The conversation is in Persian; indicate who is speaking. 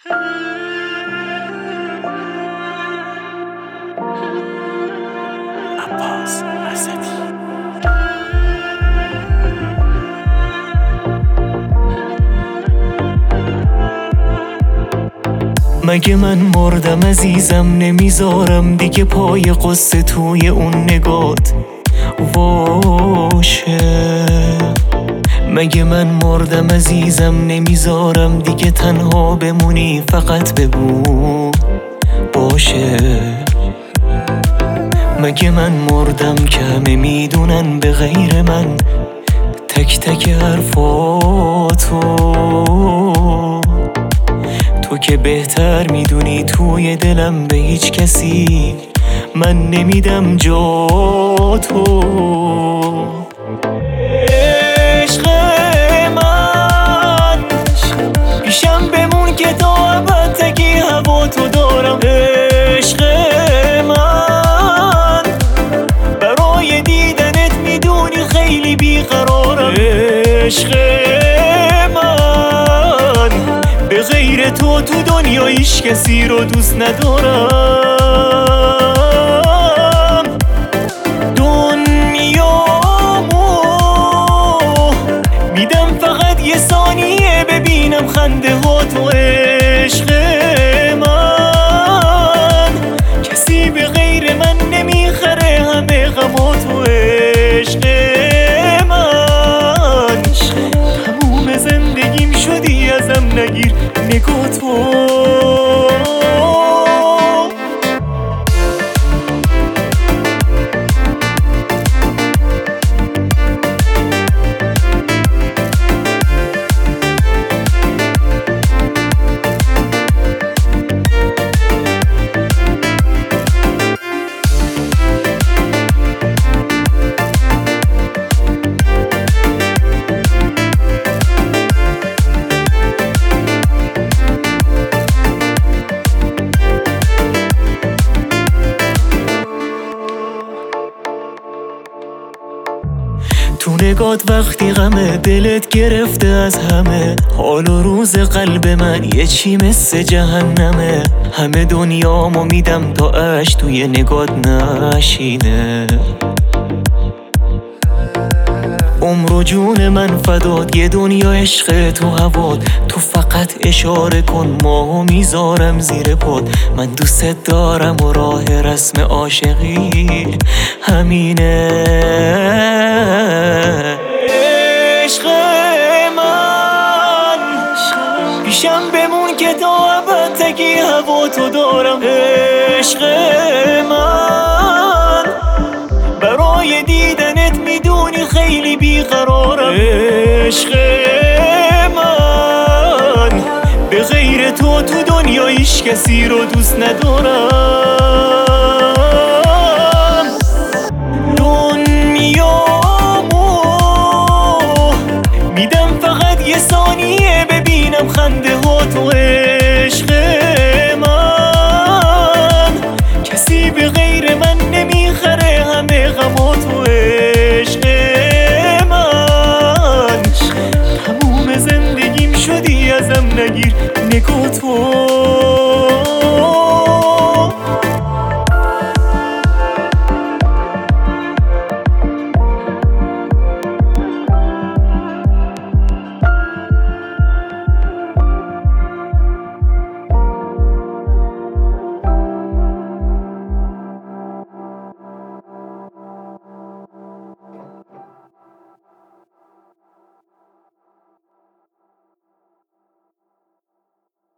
Speaker 1: عباس اسدی. مگه من مردم عزیزم، نمیذارم دیگه پای قصه توی اون نگات واشه. مگه من مردم عزیزم، نمیذارم دیگه تنها بمونی، فقط بگو باشه. مگه من مردم که همه میدونن به غیر من تک تک حرفاتو، تو که بهتر میدونی توی دلم به هیچ کسی من نمیدم جا تو. عشق من پیشم بمون که تا ابد تکی هوا تو دارم. عشق من برای دیدنت میدونی خیلی بیقرارم. عشق من به غیر تو دنیا هیچ کسی رو دوست ندارم. دنیامو میدم فقط یه ثانیه ببینم خنده ها تو. عشق من کسی به غیر من نمیخره همه غما تو. عشق من تموم زندگیم شدی ازم نگیر نگاه تو. تو نگات وقتی غمه دلت گرفته از همه، حال و روز قلب من یه چی مثل جهنمه. همه دنیامو میدم تا اش توی نگات نشینه. عمر و جون من فدات، یه دنیا عشق تو هوات. تو فقط اشاره کن ماهو میذارم زیر پات. من دوست دارم و راه رسم عاشقی همینه. عشق من پیشم بمون که تا ابد تکی هوا تو دارم. عشق من برای دیدنت میدونی خیلی بیقرارم. عشق من به غیر تو دنیا هیچ کسی رو دوست ندارم. دنیامو میدم فقط یه ثانیه ببینم خنده ها تو. عشق من کسی به غیر من نمیخره همه غما تو. عشق من تموم زندگیم شدی ازم نگیر نگاه تو.